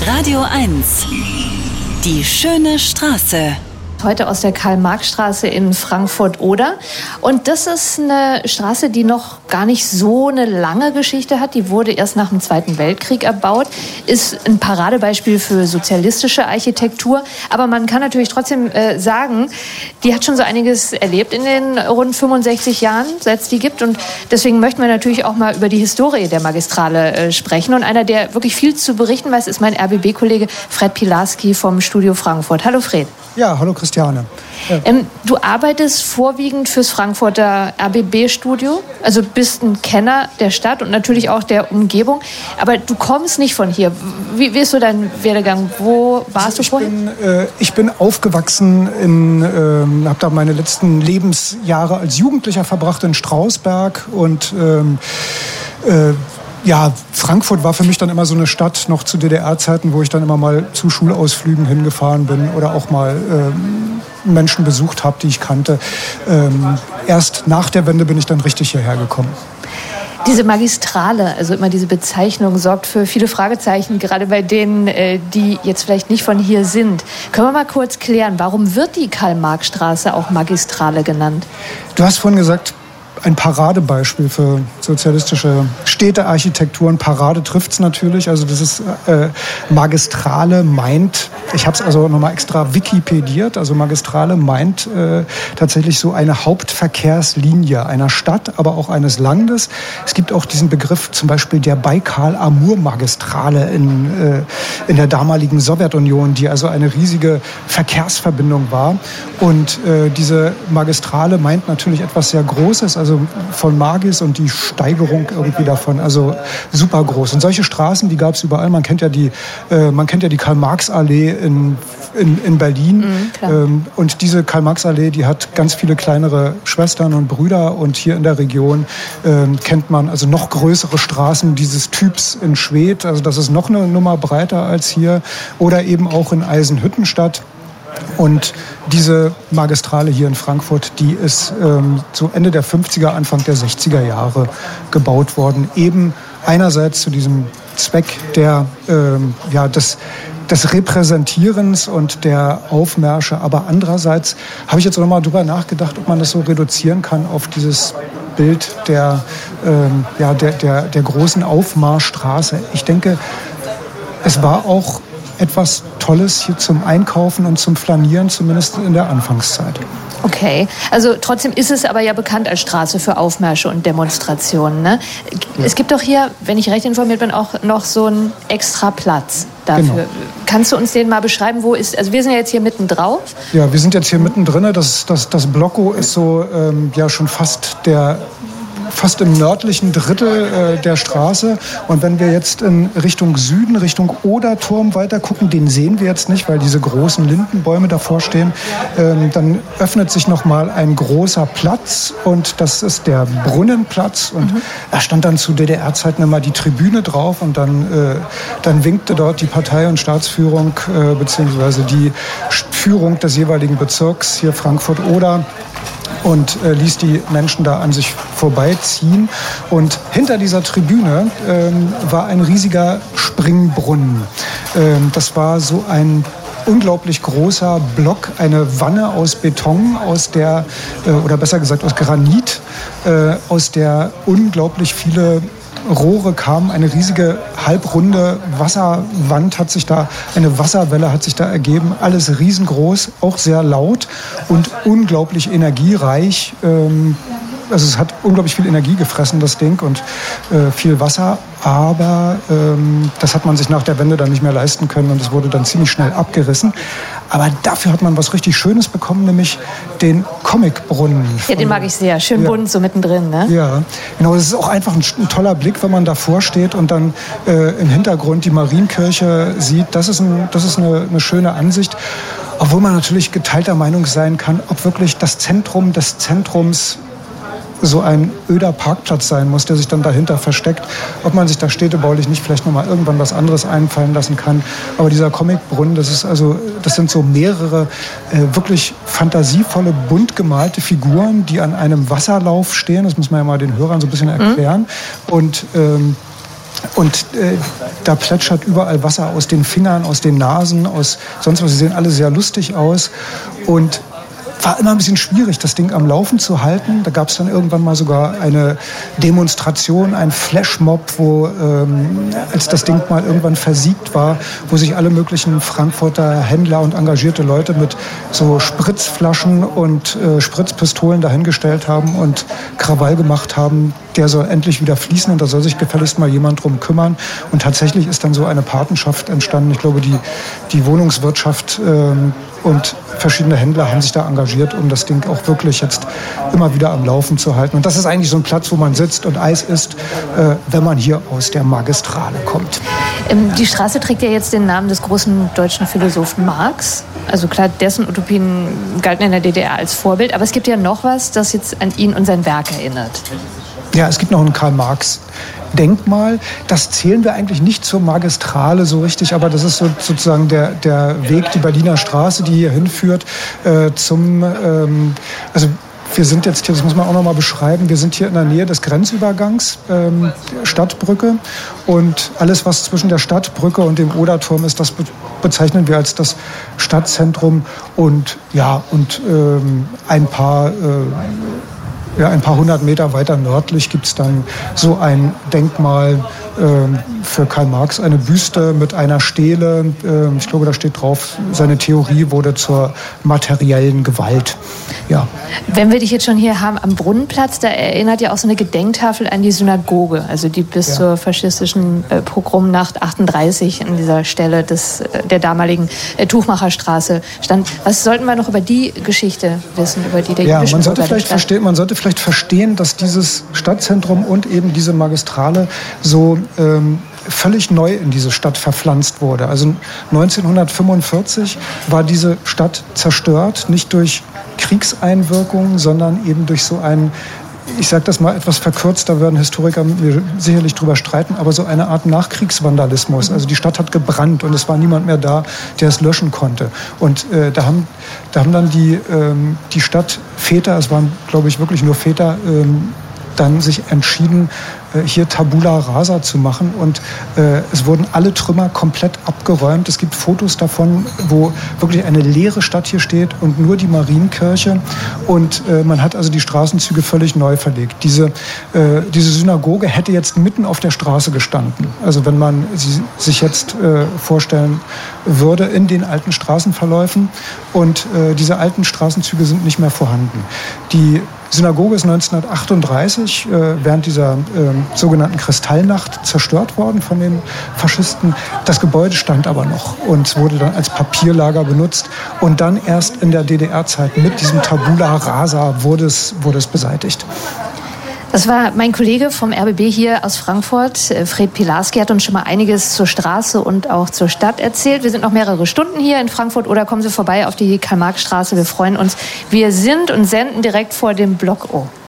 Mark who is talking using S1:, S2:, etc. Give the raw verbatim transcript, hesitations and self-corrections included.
S1: Radio eins. Die schöne Straße.
S2: Heute aus der Karl-Marx-Straße in Frankfurt-Oder. Und das ist eine Straße, die noch gar nicht so eine lange Geschichte hat. Die wurde erst nach dem Zweiten Weltkrieg erbaut. Ist ein Paradebeispiel für sozialistische Architektur. Aber man kann natürlich trotzdem äh, sagen, die hat schon so einiges erlebt in den rund fünfundsechzig Jahren, seit es die gibt. Und deswegen möchten wir natürlich auch mal über die Historie der Magistrale äh, sprechen. Und einer, der wirklich viel zu berichten weiß, ist mein R B B-Kollege Fred Pilarski vom Studio Frankfurt. Hallo Fred.
S3: Ja, hallo Christiane. Ja.
S2: Ähm, du arbeitest vorwiegend fürs Frankfurter R B B-Studio, also bist ein Kenner der Stadt und natürlich auch der Umgebung, aber du kommst nicht von hier. Wie, wie ist so dein Werdegang? Wo warst
S3: also
S2: du vorher?
S3: Bin, äh, ich bin aufgewachsen, in, äh, habe da meine letzten Lebensjahre als Jugendlicher verbracht in Strausberg und ähm, äh, ja, Frankfurt war für mich dann immer so eine Stadt, noch zu D D R-Zeiten, wo ich dann immer mal zu Schulausflügen hingefahren bin oder auch mal ähm, Menschen besucht habe, die ich kannte. Ähm, erst nach der Wende bin ich dann richtig hierher gekommen.
S2: Diese Magistrale, also immer diese Bezeichnung, sorgt für viele Fragezeichen, gerade bei denen, die jetzt vielleicht nicht von hier sind. Können wir mal kurz klären, warum wird die Karl-Marx-Straße auch Magistrale genannt?
S3: Du hast vorhin gesagt, ein Paradebeispiel für sozialistische Städtearchitektur. Ein Parade trifft es natürlich. Also das ist äh, Magistrale meint, ich habe es also nochmal extra wikipediert, also Magistrale meint äh, tatsächlich so eine Hauptverkehrslinie einer Stadt, aber auch eines Landes. Es gibt auch diesen Begriff zum Beispiel der Baikal-Amur-Magistrale in, äh, in der damaligen Sowjetunion, die also eine riesige Verkehrsverbindung war. Und äh, diese Magistrale meint natürlich etwas sehr Großes, also von Magis und die Steigerung irgendwie davon, also super groß. Und solche Straßen, die gab es überall. Man kennt ja die, äh, man kennt ja die Karl-Marx-Allee in, in, in Berlin. Mhm, ähm, und diese Karl-Marx-Allee, die hat ganz viele kleinere Schwestern und Brüder. Und hier in der Region äh, kennt man also noch größere Straßen dieses Typs in Schwedt. Also das ist noch eine Nummer breiter als hier. Oder eben auch in Eisenhüttenstadt. Und diese Magistrale hier in Frankfurt, die ist ähm, so Ende der fünfziger, Anfang der sechziger Jahre gebaut worden. Eben einerseits zu diesem Zweck der, ähm, ja, des, des Repräsentierens und der Aufmärsche. Aber andererseits habe ich jetzt noch mal drüber nachgedacht, ob man das so reduzieren kann auf dieses Bild der, ähm, ja, der, der, der großen Aufmarschstraße. Ich denke, es war auch etwas Tolles hier zum Einkaufen und zum Flanieren, zumindest in der Anfangszeit.
S2: Okay, also trotzdem ist es aber ja bekannt als Straße für Aufmärsche und Demonstrationen, ne? Ja. Es gibt doch hier, wenn ich recht informiert bin, auch noch so einen extra Platz dafür. Genau. Kannst du uns den mal beschreiben, wo ist, also wir sind ja jetzt hier mitten drauf.
S3: Ja, wir sind jetzt hier mittendrin, das, das, das Blocko ist so ähm, ja schon fast der fast im nördlichen Drittel äh, der Straße. Und wenn wir jetzt in Richtung Süden, Richtung Oderturm weiter gucken, den sehen wir jetzt nicht, weil diese großen Lindenbäume davor stehen, ähm, dann öffnet sich nochmal ein großer Platz und das ist der Brunnenplatz. Und mhm. da stand dann zu D D R-Zeiten immer die Tribüne drauf und dann, äh, dann winkte dort die Partei- und Staatsführung äh, beziehungsweise die Führung des jeweiligen Bezirks hier Frankfurt-Oder und äh, ließ die Menschen da an sich vorbeiziehen. Und hinter dieser Tribüne ähm, war ein riesiger Springbrunnen. Ähm, das war so ein unglaublich großer Block, eine Wanne aus Beton, aus der, äh, oder besser gesagt aus Granit, äh, aus der unglaublich viele Rohre kamen, eine riesige halbrunde Wasserwand hat sich da, eine Wasserwelle hat sich da ergeben, alles riesengroß, auch sehr laut und unglaublich energiereich. Also es hat unglaublich viel Energie gefressen, das Ding, und äh, viel Wasser. Aber ähm, das hat man sich nach der Wende dann nicht mehr leisten können und es wurde dann ziemlich schnell abgerissen. Aber dafür hat man was richtig Schönes bekommen, nämlich den Comicbrunnen.
S2: Ja, den mag ich sehr. Schön
S3: ja.
S2: bunt, so mittendrin, ne?
S3: Ja, genau. Das ist auch einfach ein, ein toller Blick, wenn man davor steht und dann äh, im Hintergrund die Marienkirche sieht. Das ist, ein, das ist eine, eine schöne Ansicht. Obwohl man natürlich geteilter Meinung sein kann, ob wirklich das Zentrum des Zentrums so ein öder Parkplatz sein muss, der sich dann dahinter versteckt. Ob man sich da städtebaulich nicht vielleicht noch mal irgendwann was anderes einfallen lassen kann. Aber dieser Comicbrunnen, das ist also, das sind so mehrere äh, wirklich fantasievolle, bunt gemalte Figuren, die an einem Wasserlauf stehen. Das muss man ja mal den Hörern so ein bisschen erklären. Mhm. Und ähm, Und äh, da plätschert überall Wasser aus den Fingern, aus den Nasen, aus sonst was. Sie sehen alle sehr lustig aus. Und war immer ein bisschen schwierig, das Ding am Laufen zu halten. Da gab es dann irgendwann mal sogar eine Demonstration, ein Flashmob, wo, ähm, als das Ding mal irgendwann versiegt war, wo sich alle möglichen Frankfurter Händler und engagierte Leute mit so Spritzflaschen und äh, Spritzpistolen dahingestellt haben und Krawall gemacht haben. Der soll endlich wieder fließen und da soll sich gefälligst mal jemand drum kümmern. Und tatsächlich ist dann so eine Patenschaft entstanden. Ich glaube, die, die Wohnungswirtschaft ähm, und verschiedene Händler haben sich da engagiert, um das Ding auch wirklich jetzt immer wieder am Laufen zu halten. Und das ist eigentlich so ein Platz, wo man sitzt und Eis isst, äh, wenn man hier aus der Magistrale kommt.
S2: Die Straße trägt ja jetzt den Namen des großen deutschen Philosophen Marx. Also klar, dessen Utopien galten in der D D R als Vorbild. Aber es gibt ja noch was, das jetzt an ihn und sein Werk erinnert.
S3: Ja, es gibt noch ein Karl-Marx-Denkmal. Das zählen wir eigentlich nicht zur Magistrale so richtig, aber das ist so, sozusagen der, der Weg, die Berliner Straße, die hier hinführt, äh, zum, ähm, also wir sind jetzt hier, das muss man auch noch mal beschreiben, wir sind hier in der Nähe des Grenzübergangs, ähm, der Stadtbrücke, und alles, was zwischen der Stadtbrücke und dem Oderturm ist, das be- bezeichnen wir als das Stadtzentrum, und ja, und ähm, ein paar äh, Ja, ein paar hundert Meter weiter nördlich gibt es dann so ein Denkmal äh, für Karl Marx, eine Büste mit einer Stele. Äh, ich glaube, da steht drauf, seine Theorie wurde zur materiellen Gewalt. Ja.
S2: Wenn wir dich jetzt schon hier haben am Brunnenplatz, da erinnert ja auch so eine Gedenktafel an die Synagoge, also die bis ja. zur faschistischen äh, Pogromnacht achtunddreißig an dieser Stelle des, äh, der damaligen äh, Tuchmacherstraße stand. Was sollten wir noch über die Geschichte wissen, über die der
S3: ja,
S2: jüdischen
S3: man sollte
S2: Bürger
S3: vielleicht verstehen, man sollte vielleicht verstehen, dass dieses Stadtzentrum und eben diese Magistrale so ähm, völlig neu in diese Stadt verpflanzt wurde. Also neunzehnhundertfünfundvierzig war diese Stadt zerstört, nicht durch Kriegseinwirkungen, sondern eben durch so einen, ich sage das mal etwas verkürzt, da werden Historiker mit mir sicherlich drüber streiten, aber so eine Art Nachkriegsvandalismus. Also die Stadt hat gebrannt und es war niemand mehr da, der es löschen konnte. Und äh, da, haben, da haben dann die, ähm, die Stadtväter, es waren glaube ich wirklich nur Väter, ähm, dann sich entschieden, hier Tabula Rasa zu machen, und äh, es wurden alle Trümmer komplett abgeräumt. Es gibt Fotos davon, wo wirklich eine leere Stadt hier steht und nur die Marienkirche, und äh, man hat also die Straßenzüge völlig neu verlegt. Diese, äh, diese Synagoge hätte jetzt mitten auf der Straße gestanden. Also wenn man sie sich jetzt äh, vorstellen würde in den alten Straßenverläufen, und äh, diese alten Straßenzüge sind nicht mehr vorhanden. Die Synagoge ist neunzehnhundertachtunddreißig äh, während dieser äh, sogenannten Kristallnacht zerstört worden von den Faschisten. Das Gebäude stand aber noch und wurde dann als Papierlager benutzt. Und dann erst in der D D R-Zeit mit diesem Tabula Rasa wurde es, wurde es beseitigt.
S2: Das war mein Kollege vom R B B hier aus Frankfurt, Fred Pilarski, hat uns schon mal einiges zur Straße und auch zur Stadt erzählt. Wir sind noch mehrere Stunden hier in Frankfurt, oder kommen Sie vorbei auf die Karl-Marx-Straße. Wir freuen uns. Wir sind und senden direkt vor dem Block O.